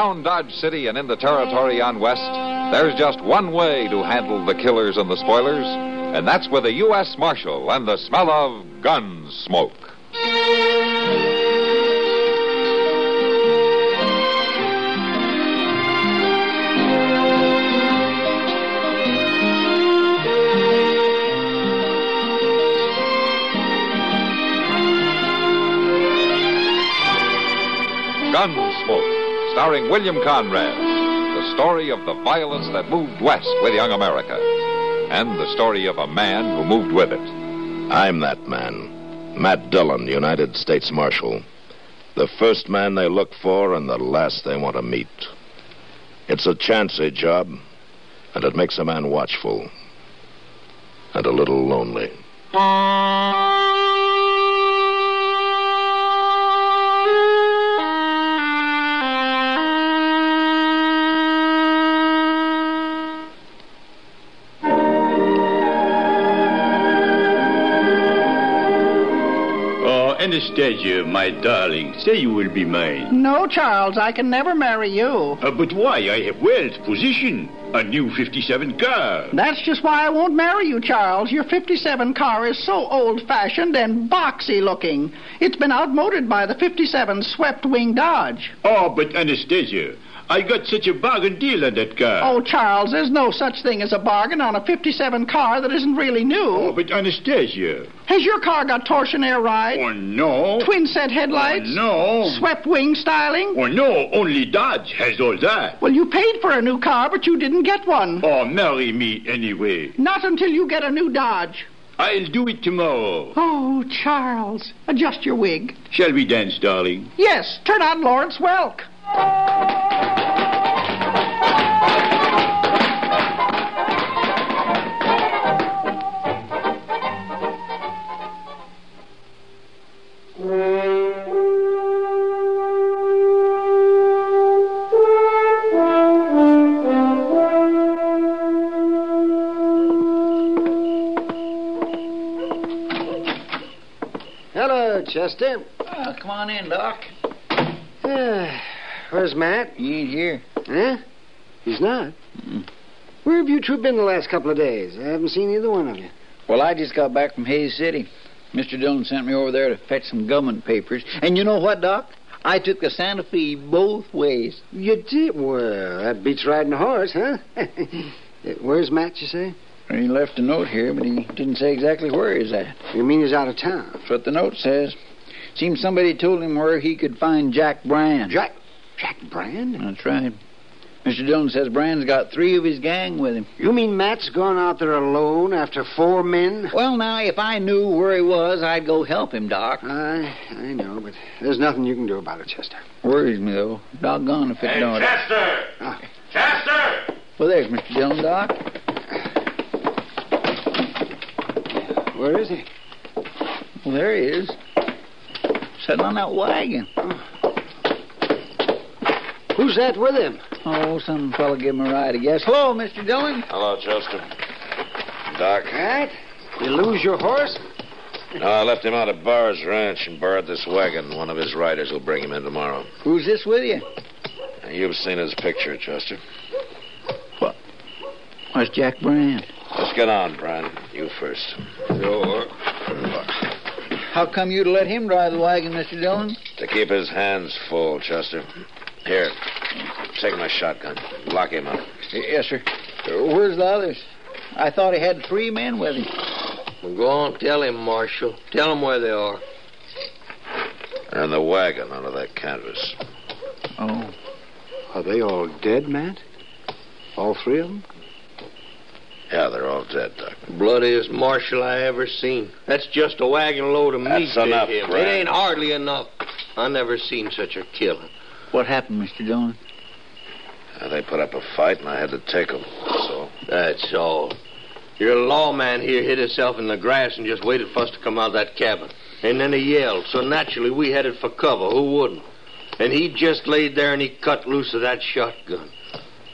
around Dodge City and in the territory on West, there's just one way to handle the killers and the spoilers, and that's with a U.S. Marshal and the smell of gun smoke. Gunsmoke, starring William Conrad, the story of the violence that moved west with young America, and the story of a man who moved with it. I'm that man, Matt Dillon, United States Marshal. The first man they look for and the last they want to meet. It's a chancy job, and it makes a man watchful and a little lonely. Anastasia, my darling, say you will be mine. No, Charles, I can never marry you. But why? I have wealth, position, a new 57 car. That's just why I won't marry you, Charles. Your 57 car is so old-fashioned and boxy looking. It's been outmoded by the 57 swept-wing Dodge. Oh, but Anastasia, I got such a bargain deal on that car. Oh, Charles, there's no such thing as a bargain on a 57 car that isn't really new. Oh, but Anastasia. Has your car got torsion air ride? Oh, no. Twin set headlights? Oh, no. Swept wing styling? Oh, no. Only Dodge has all that. Well, you paid for a new car, but you didn't get one. Oh, marry me anyway. Not until you get a new Dodge. I'll do it tomorrow. Oh, Charles, adjust your wig. Shall we dance, darling? Yes, turn on Lawrence Welk. Hello, Chester. Oh, come on in, Doc. Where's Matt? He ain't here. Huh? He's not? Where have you two been the last couple of days? I haven't seen either one of you. Well, I just got back from Hayes City. Mr. Dillon sent me over there to fetch some government papers. And you know what, Doc? I took the Santa Fe both ways. You did? Well, that beats riding a horse, huh? Where's Matt, you say? He left a note here, but he didn't say exactly where he's at. You mean he's out of town? That's what the note says. Seems somebody told him where he could find Jack Brand. Jack Brand? That's right. Mr. Dillon says Brand's got 3 of his gang with him. You mean Matt's gone out there alone after 4 men? Well, now, if I knew where he was, I'd go help him, Doc. I know, but there's nothing you can do about it, Chester. Worries me, though. Doggone if it don't. Chester! Oh. Chester! Well, there's Mr. Dillon, Doc. Where is he? Well, there he is. Sitting on that wagon. Who's that with him? Oh, some fella give him a ride, I guess. Hello, Mr. Dillon. Hello, Chester. Doc. What? You lose your horse? No, I left him out at Barr's ranch and borrowed this wagon. One of his riders will bring him in tomorrow. Who's this with you? You've seen his picture, Chester. What? Where's Jack Brand? Let's get on, Brand. You first. Sure. How come you to let him drive the wagon, Mr. Dillon? To keep his hands full, Chester. Here, take my shotgun. Lock him up. Yes, sir. Where's the others? I thought he had 3 men with him. Well, go on, tell him, Marshal. Tell him where they are. They're in the wagon under that canvas. Oh. Are they all dead, Matt? All 3 of them? Yeah, they're all dead, Doc. Bloodiest marshal I ever seen. That's just a wagon load of meat. That's enough, to him. Brand. It ain't hardly enough. I never seen such a killing. What happened, Mr. Dillon? They put up a fight, and I had to take them. So. That's all. Your lawman here hid himself in the grass and just waited for us to come out of that cabin. And then he yelled, so naturally we headed for cover. Who wouldn't? And he just laid there and he cut loose of that shotgun.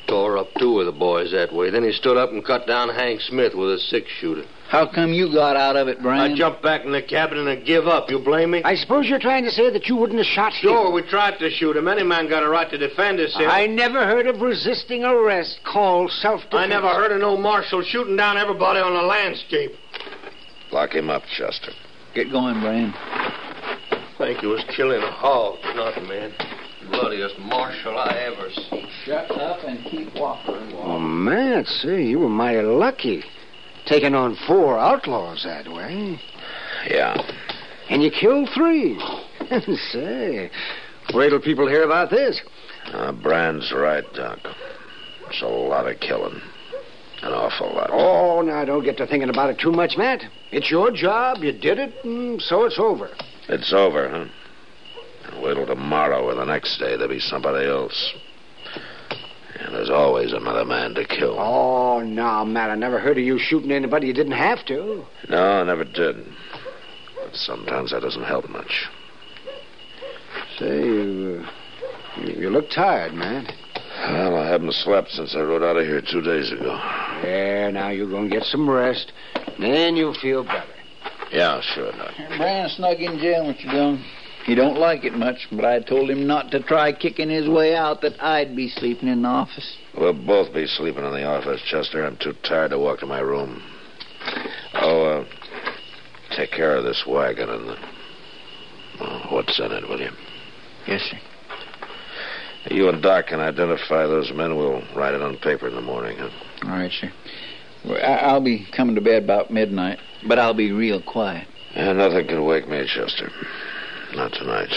Tore up 2 of the boys that way. Then he stood up and cut down Hank Smith with a 6-shooter. How come you got out of it, Brian? I jumped back in the cabin and I give up. You blame me? I suppose you're trying to say that you wouldn't have shot him. Sure, we tried to shoot him. Any man got a right to defend himself. I never heard of resisting arrest called self-defense. I never heard of no marshal shooting down everybody on the landscape. Lock him up, Chester. Get going, Brian. Think he was killing a hog. Nothing, man. Bloodiest marshal I ever seen. Shut up and keep walking. Oh, man, say, you were mighty lucky. Taking on 4 outlaws that way. Yeah. And you killed 3. Say, wait till people hear about this. Brand's right, Doc. It's a lot of killing. An awful lot. Oh, now, don't get to thinking about it too much, Matt. It's your job. You did it, and so it's over. It's over, huh? Wait till tomorrow or the next day. There'll be somebody else. And there's always another man to kill. Oh, no, Matt, I never heard of you shooting anybody you didn't have to. No, I never did. But sometimes that doesn't help much. Say, you look tired, man. Well, I haven't slept since I rode out of here 2 days ago. Yeah, now you're going to get some rest. Then you'll feel better. Yeah, sure, Doc. Brian snug in jail, Mr. Dillon. He don't like it much, but I told him not to try kicking his way out, that I'd be sleeping in the office. We'll both be sleeping in the office, Chester. I'm too tired to walk to my room. Oh, take care of this wagon and what's in it, will you? Yes, sir. You and Doc can identify those men. We'll write it on paper in the morning, huh? All right, sir. Well, I'll be coming to bed about midnight, but I'll be real quiet. Yeah, nothing can wake me, Chester. Not tonight.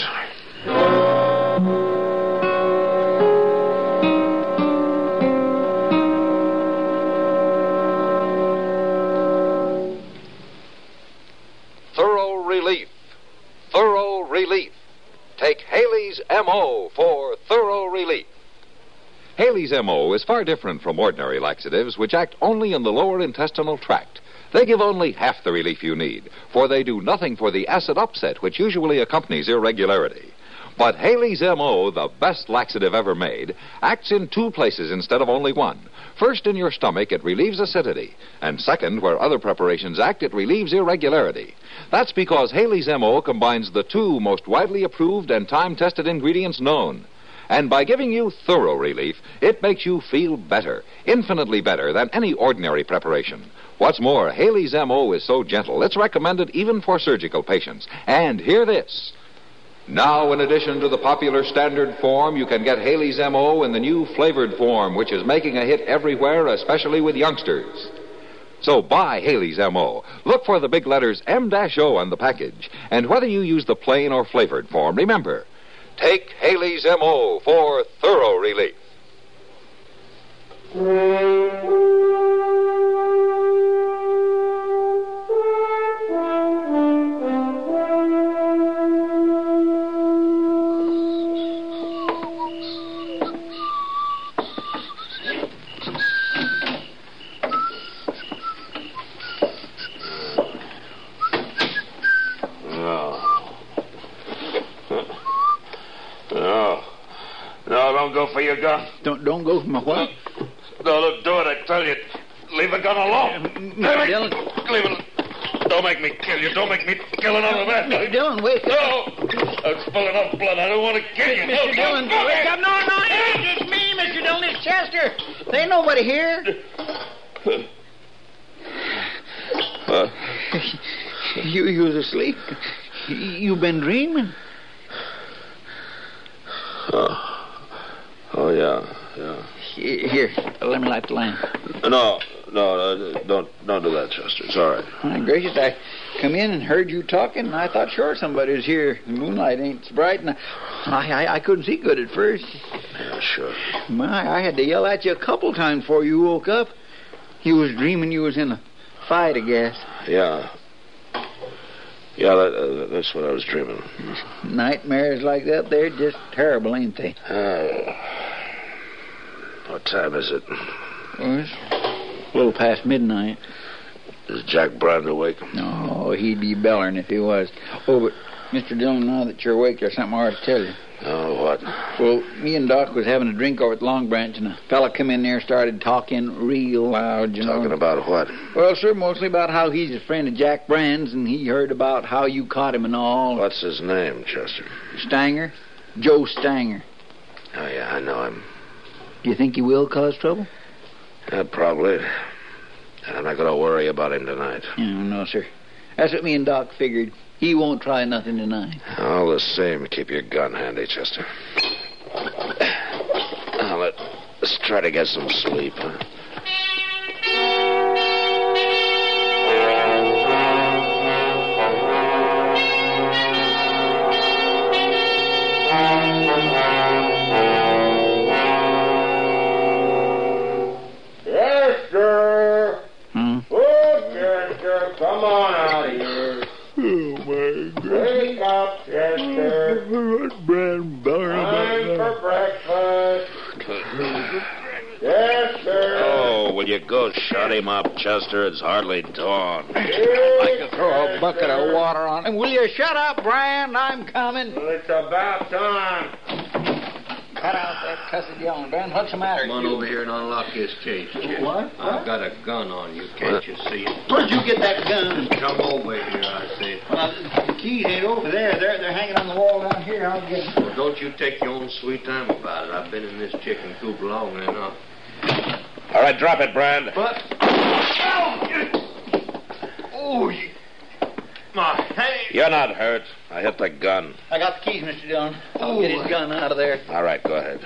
Thorough relief. Thorough relief. Take Haley's M.O. for thorough relief. Haley's M.O. is far different from ordinary laxatives, which act only in the lower intestinal tract. They give only half the relief you need, for they do nothing for the acid upset which usually accompanies irregularity. But Haley's M.O., the best laxative ever made, acts in 2 places instead of only 1. First, in your stomach, it relieves acidity. And second, where other preparations act, it relieves irregularity. That's because Haley's M.O. combines the 2 most widely approved and time-tested ingredients known. And by giving you thorough relief, it makes you feel better, infinitely better than any ordinary preparation. What's more, Haley's M.O. is so gentle, it's recommended even for surgical patients. And hear this. Now, in addition to the popular standard form, you can get Haley's M.O. in the new flavored form, which is making a hit everywhere, especially with youngsters. So buy Haley's M.O. Look for the big letters M-O on the package. And whether you use the plain or flavored form, remember, take Haley's M.O. for thorough relief. No, don't go for your gun. Don't go for my what? No, do it, I tell you. Leave the gun alone. Mr. Dillon. Leave it. Don't make me kill you. Don't make me kill another man. Mr. Dillon, wake up. No. I'm spilling up blood. I don't want to kill you. Mr. Dillon, wake up. No, it's me, Mr. Dillon. It's Chester. There ain't nobody here. You was asleep. You've been dreaming. Oh, yeah. Here, let me light the lamp. No, don't do that, Chester. It's all right. My gracious, I come in and heard you talking, and I thought sure somebody was here. The moonlight ain't so bright, and I couldn't see good at first. Yeah, sure. I had to yell at you a couple times before you woke up. You was dreaming you was in a fight, I guess. Yeah. Yeah, that's what I was dreaming. Nightmares like that, they're just terrible, ain't they? What time is it? Well, it's a little past midnight. Is Jack Brand awake? No, he'd be bellering if he was. Oh, but, Mr. Dillon, now that you're awake, there's something I ought to tell you. Oh, what? Well, me and Doc was having a drink over at Long Branch, and a fella come in there and started talking real loud, you know. Talking about what? Well, sir, mostly about how he's a friend of Jack Brand's, and he heard about how you caught him and all. What's his name, Chester? Stanger? Joe Stanger. Oh, yeah, I know him. Do you think he will cause trouble? Yeah, probably. And I'm not going to worry about him tonight. No, sir. That's what me and Doc figured. He won't try nothing tonight. All the same, keep your gun handy, Chester. Now, let's try to get some sleep, huh? Chester! Hmm? Oh, Chester, come on out of here. Oh, my God. Wake up, Chester. Brand Time for breakfast. Chester. Oh, will you go shut him up, Chester? It's hardly dawn. I could throw a bucket of water on him. Will you shut up, Brand? I'm coming. Well, it's about time. Cut out that cussed yelling, Brand. What's the matter? Come on over here and unlock this case, kid. What? I've got a gun on you. Can't you see it? Where'd you get that gun? Come over here, I say. Well, the keys ain't over there. They're hanging on the wall down here. I'll get them. Well, don't you take your own sweet time about it. I've been in this chicken coop long enough. All right, drop it, Brand. But... Oh, my hand. You're not hurt. I hit the gun. I got the keys, Mr. Dillon. I'll get his gun out of there. All right, go ahead.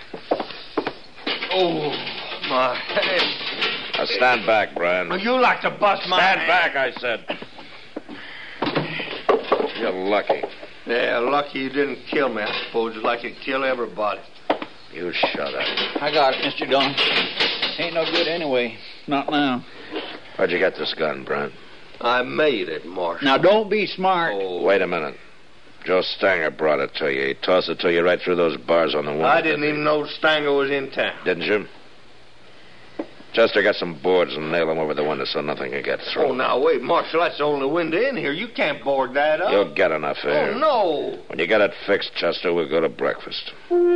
Oh, my head. Now stand back, Brand. Well, you like to bust my Stand hand. back, I said. You're lucky. Yeah, lucky you didn't kill me, I suppose. It's like you kill everybody. You shut up. I got it, Mr. Dillon. Ain't no good anyway. Not now. Where'd you get this gun, Brand? I made it, Marshal. Now, don't be smart. Oh, Wait a minute. Joe Stanger brought it to you. He tossed it to you right through those bars on the wall. I didn't even know Stanger was in town. Didn't you? Chester, got some boards and nail them over the window so nothing can get through. Oh, now, wait, Marshal, that's the only window in here. You can't board that up. You'll get enough air. Oh, no. When you get it fixed, Chester, we'll go to breakfast.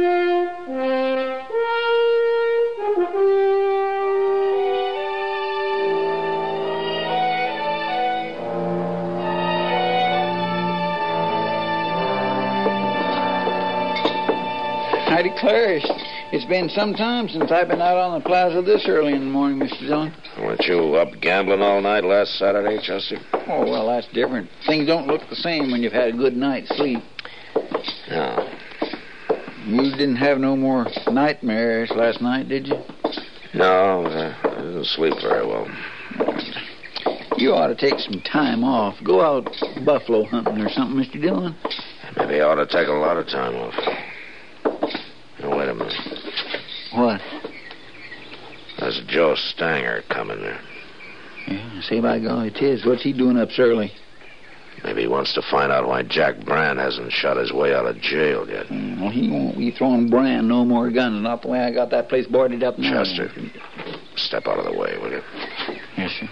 I declare, it's been some time since I've been out on the plaza this early in the morning, Mr. Dillon. Weren't you up gambling all night last Saturday, Chester? Oh, well, that's different. Things don't look the same when you've had a good night's sleep. No. You didn't have no more nightmares last night, did you? No, I didn't sleep very well. You ought to take some time off. Go out buffalo hunting or something, Mr. Dillon. Maybe I ought to take a lot of time off. Now, wait a minute. What? There's Joe Stanger coming there. Yeah, say by golly, it is. What's he doing up so early? Maybe he wants to find out why Jack Brand hasn't shot his way out of jail yet. Well, he won't be throwing Brand no more guns. Not the way I got that place boarded up now. Chester, step out of the way, will you? Yes, sir.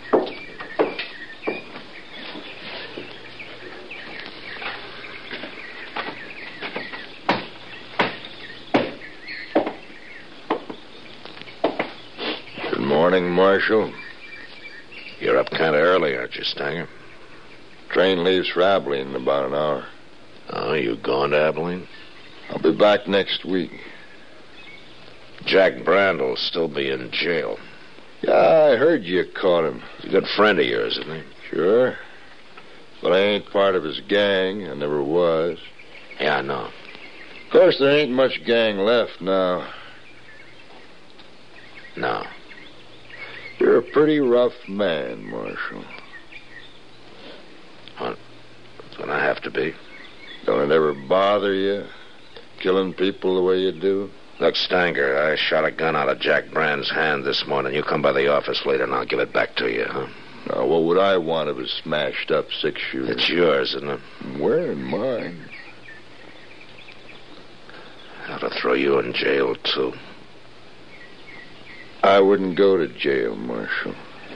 Good morning, Marshal. You're up kind of early, aren't you, Stanger? Train leaves for Abilene in about an hour. Oh, you going to Abilene? I'll be back next week. Jack Brand will still be in jail. Yeah, I heard you caught him. He's a good friend of yours, isn't he? Sure. But I ain't part of his gang. I never was. Yeah, I know. Of course, there ain't much gang left now. No. You're a pretty rough man, Marshal. That's what I have to be. Don't it ever bother you, killing people the way you do? Look, Stanger, I shot a gun out of Jack Brand's hand this morning. You come by the office later and I'll give it back to you, huh? Now, what would I want of a smashed-up six-shooter? It's yours, isn't it? Where in mine? I ought to throw you in jail, too. I wouldn't go to jail, Marshal.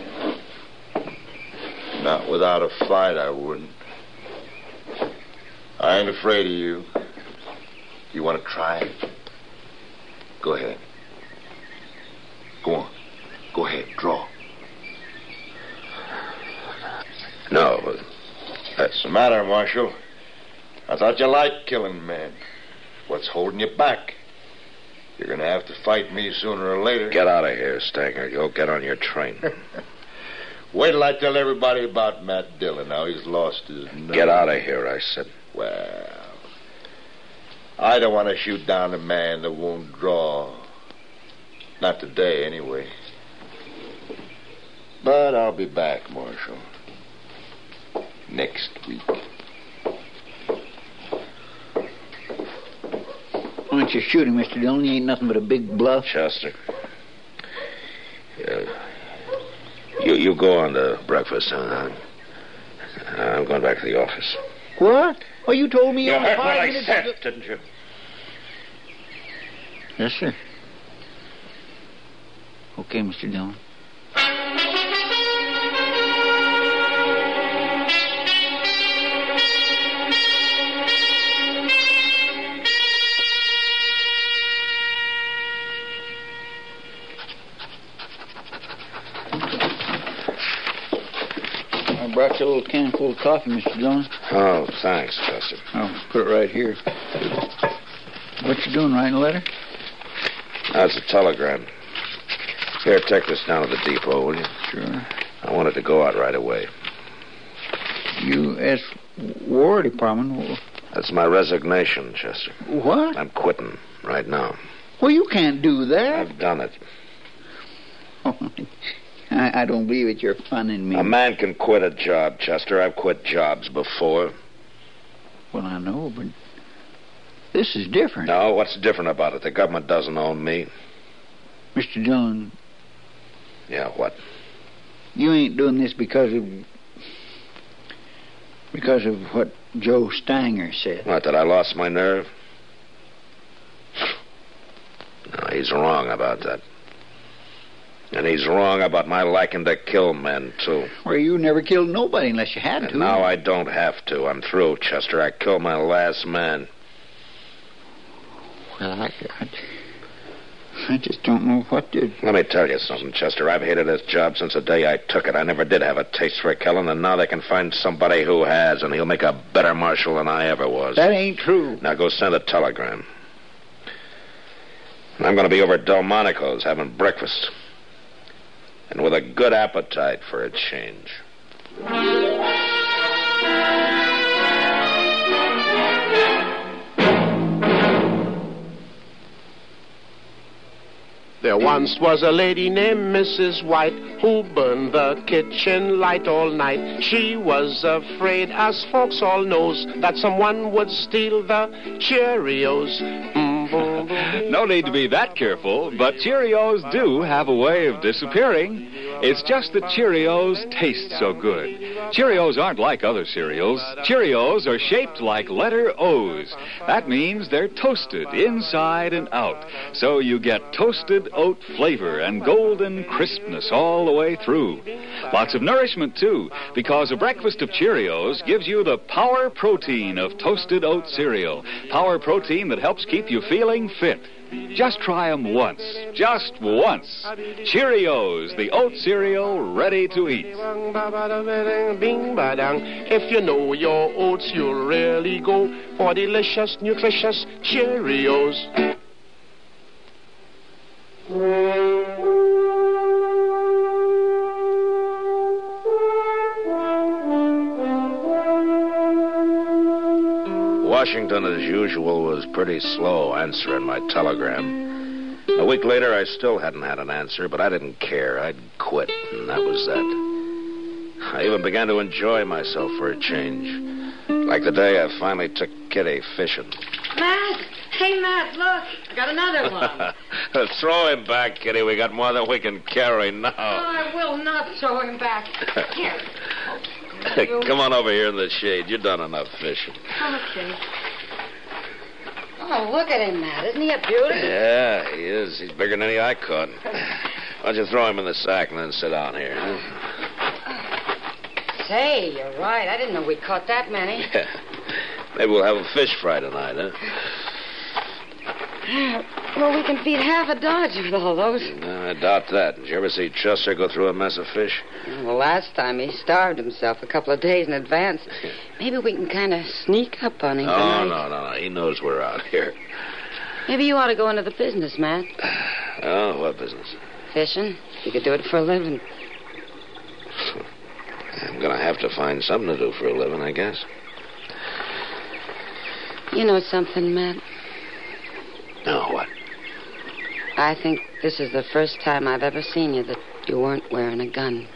Not without a fight, I wouldn't. I ain't afraid of you. You want to try? Go ahead. Go on. Go ahead. Draw. No, but What's the matter, Marshal? I thought you liked killing men. What's holding you back? You're going to have to fight me sooner or later. get out of here, Stanger. You'll get on your train. Wait till I tell everybody about Matt Dillon, how he's lost his nerve. Get out of here, I said. Well, I don't want to shoot down a man that won't draw. Not today, anyway. But I'll be back, Marshal. Next week. Why don't you shoot him, Mr. Dillon? He ain't nothing but a big bluff. Chester. You go on to breakfast. I'm going back to the office. What? Oh, you told me You only heard what 5 I minutes said, ago. didn't you? Yes, sir. Okay, Mr. Dillon. I brought you a little can full of coffee, Mr. Dillon. Oh, thanks, Chester. I'll put it right here. What you doing, writing a letter? That's a telegram. Here, take this down to the depot, will you? Sure. I want it to go out right away. U.S. War Department? That's my resignation, Chester. What? I'm quitting right now. Well, you can't do that. I've done it. I don't believe it. You're funning me. A man can quit a job, Chester. I've quit jobs before. Well, I know, but this is different. No, what's different about it? The government doesn't own me. Mr. Dillon, Yeah, what? you ain't doing this because of what Joe Stanger said. What, that I lost my nerve? No, he's wrong about that. And he's wrong about my liking to kill men, too. Well, you never killed nobody unless you had to. And now I don't have to. I'm through, Chester. I killed my last man. Well, I just don't know what to... Let me tell you something, Chester. I've hated this job since the day I took it. I never did have a taste for killing, and now they can find somebody who has, and he'll make a better marshal than I ever was. That ain't true. Now go send a telegram. I'm going to be over at Delmonico's having breakfast. And with a good appetite for a change. There once was a lady named Mrs. White who burned the kitchen light all night. She was afraid, as folks all knows, that someone would steal the Cheerios. No need to be that careful, but Cheerios do have a way of disappearing. It's just that Cheerios taste so good. Cheerios aren't like other cereals. Cheerios are shaped like letter O's. That means they're toasted inside and out. So you get toasted oat flavor and golden crispness all the way through. Lots of nourishment, too, because a breakfast of Cheerios gives you the power protein of toasted oat cereal. Power protein that helps keep you feeling fit. Just try them once. Just once. Cheerios, the oat cereal ready to eat. If you know your oats, you'll really go for delicious, nutritious Cheerios. Washington, as usual, was pretty slow answering my telegram. A week later, I still hadn't had an answer, but I didn't care. I'd quit, and that was that. I even began to enjoy myself for a change. Like the day I finally took Kitty fishing. Matt! Hey, Matt, look. I got another one. Throw him back, Kitty. We got more than we can carry now. Oh, I will not throw him back. Here. Come on over here in the shade. You've done enough fishing. Okay. Oh, look at him, Matt. Isn't he a beauty? Yeah, he is. He's bigger than any I caught. Why don't you throw him in the sack and then sit down here? Say, you're right. I didn't know we caught that many. Yeah. Maybe we'll have a fish fry tonight, huh? Well, we can feed half a Dodge with all those. No, I doubt that. Did you ever see Chester go through a mess of fish? The last time he starved himself a couple of days in advance. Maybe we can kind of sneak up on him tonight. No. He knows we're out here. Maybe you ought to go into the business, Matt. Oh, what business? Fishing. You could do it for a living. I'm going to have to find something to do for a living, I guess. You know something, Matt? No, what? I think this is the first time I've ever seen you that you weren't wearing a gun.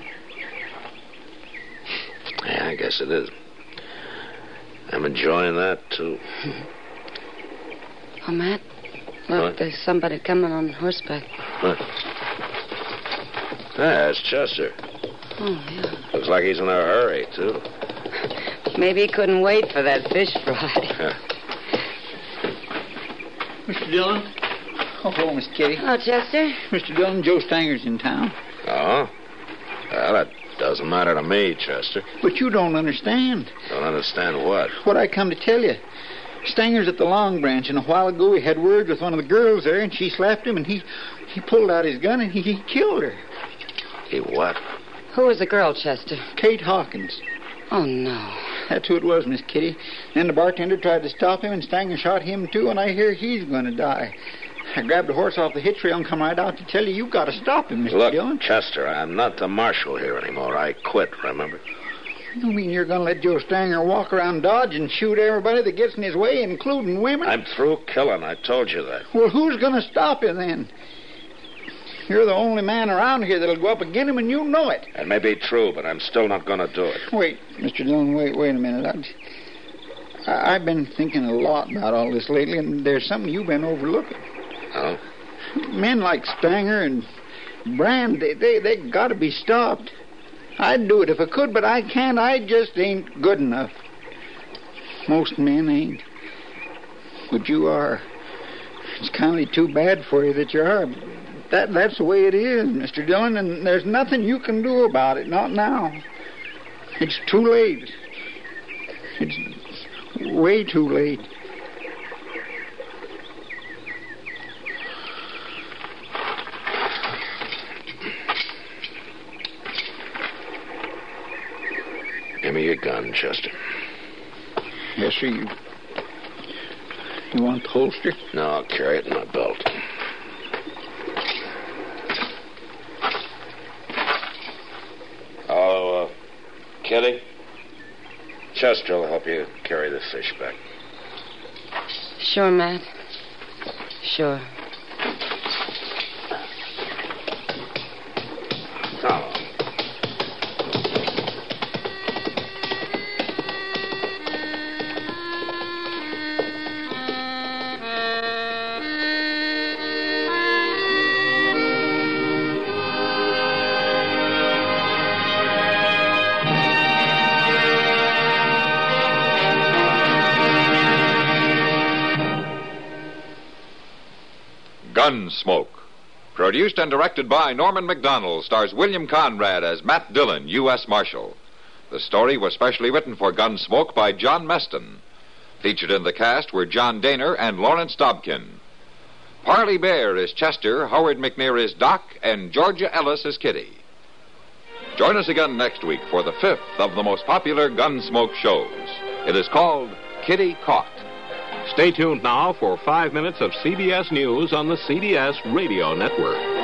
Yeah, I guess it is. I'm enjoying that, too. Oh, Matt, look, What? there's somebody coming on horseback. What? Ah, it's Chester. Oh, yeah. Looks like he's in a hurry, too. Maybe he couldn't wait for that fish fry. Mr. Dillon? Oh, hello, Miss Kitty. Oh, Chester? Mr. Dillon, Joe Stanger's in town. Oh? Well, that doesn't matter to me, Chester. But you don't understand. Don't understand what? What I come to tell you. Stanger's at the Long Branch, and a while ago he had words with one of the girls there, and she slapped him, and he pulled out his gun, and he killed her. He what? Who was the girl, Chester? Kate Hawkins. Oh, no. That's who it was, Miss Kitty. Then the bartender tried to stop him, and Stanger shot him, too, and I hear he's going to die. I grabbed the horse off the hitch rail and come right out to tell you you've got to stop him, Mr. Look, Dillon. Chester, I'm not the marshal here anymore. I quit, remember? You mean you're going to let Joe Stanger walk around Dodge and shoot everybody that gets in his way, including women? I'm through killing. I told you that. Well, who's going to stop you then? You're the only man around here that'll go up against him, and you know it. It may be true, but I'm still not going to do it. Wait, Mr. Dillon, wait a minute. I've been thinking a lot about all this lately, and there's something you've been overlooking. Oh? Men like Stanger and Brand, they got to be stopped. I'd do it if I could, but I can't. I just ain't good enough. Most men ain't. But you are. It's kind of too bad for you that you are. That's the way it is, Mr. Dillon, and there's nothing you can do about it, not now. It's too late. It's way too late. Give me your gun, Chester. Yes, sir. You want the holster? No, I'll carry it in my belt. Oh, Kitty? Chester will help you carry the fish back. Sure, Matt. Sure. Oh. Gunsmoke. Produced and directed by Norman McDonald, stars William Conrad as Matt Dillon, U.S. Marshal. The story was specially written for Gunsmoke by John Meston. Featured in the cast were John Daner and Lawrence Dobkin. Parley Bear is Chester, Howard McNear is Doc, and Georgia Ellis is Kitty. Join us again next week for the 5th of the most popular Gunsmoke shows. It is called Kitty Caught. Stay tuned now for 5 minutes of CBS News on the CBS Radio Network.